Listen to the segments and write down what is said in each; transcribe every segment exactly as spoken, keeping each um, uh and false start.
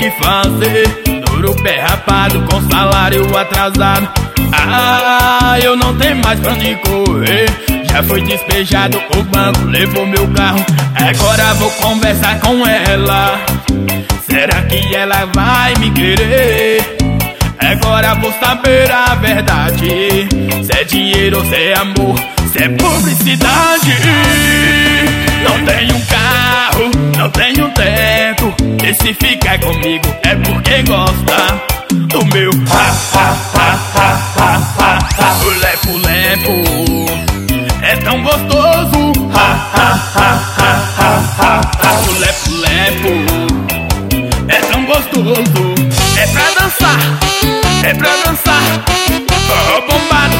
que fazer. Duro pé rapado com salário atrasado. Ah, eu não tenho mais pra onde correr. Já foi despejado, o banco levou meu carro. Agora vou conversar com ela. Será que ela vai me querer? Agora vou saber a verdade. Se é dinheiro, se é amor, se é publicidade. Não tenho um carro, não tenho teto. E se ficar comigo é porque gosta do meu ha ha ha ha ha ha ha. O lepo lepo é tão gostoso. Ha ha ha ha ha ha ha. O lepo lepo é tão gostoso. É pra dançar, é pra dançar. Oh, bombado.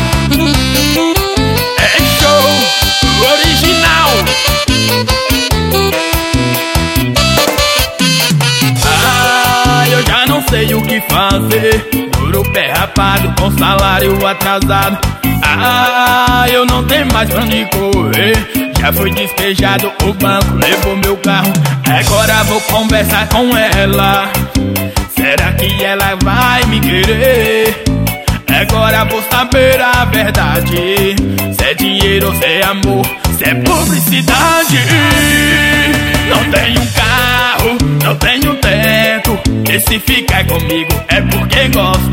É show original. Ah, eu já não sei o que fazer. Duro pé rapado com salário atrasado. Ah, eu não tenho mais pra onde correr. Já foi despejado, o banco levou meu carro. Agora vou conversar com ela. Será que ela vai me querer? Agora vou saber a verdade. Se é dinheiro, se é amor, se é publicidade. Não tenho um carro, não tenho teto. E se ficar comigo é porque gosta